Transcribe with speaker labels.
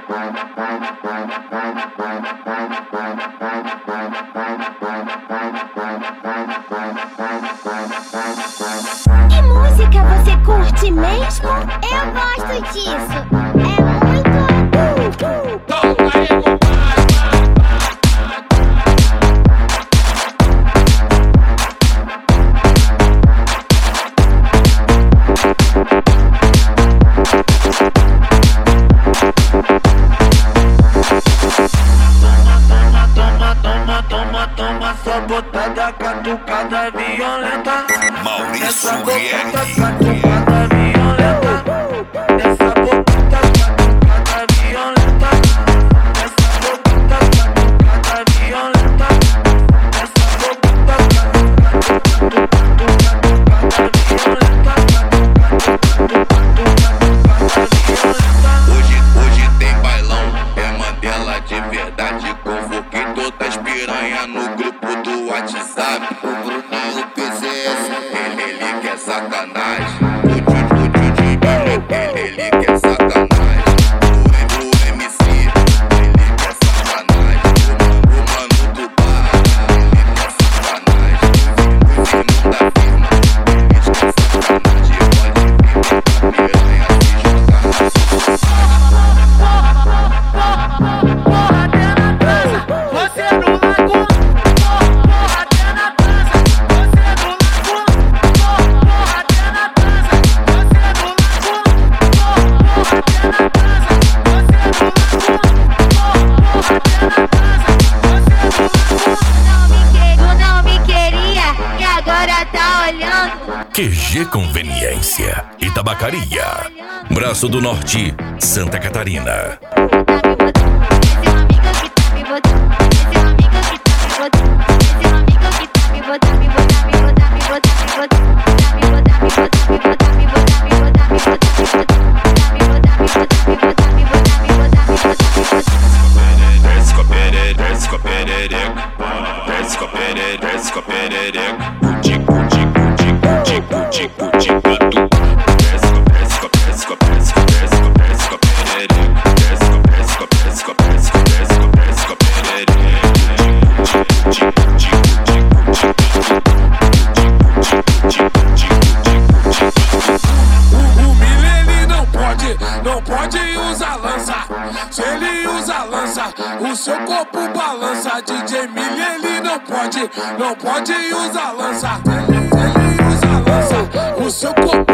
Speaker 1: Que música você curte mesmo? Eu gosto disso. É muito.
Speaker 2: Toma sua botada, catucada violenta.
Speaker 3: Maurício
Speaker 2: Riel.
Speaker 3: Catucada
Speaker 2: violenta. Essa botada, catucada violenta. Essa botada, catucada violenta. Essa botada,
Speaker 3: Hoje tem bailão, é Mandela de verdade. Convoquei todas as piranha no grupo do WhatsApp. O Bruninho PCS, ele quer sacanagem. O Didi, ele quer sacanagem. O MC, ele quer sacanagem. O mano do bar, ele quer sacanagem. Os irmãos da firma, eles quer sacanagem. Pode vir pra piranha se jogar.
Speaker 4: QG Conveniência e Tabacaria, Braço do Norte, Santa Catarina.
Speaker 5: Não pode usar lança. Se ele usa lança, o seu corpo balança. DJ Millie, ele não pode usar lança. Se ele usa lança, o seu corpo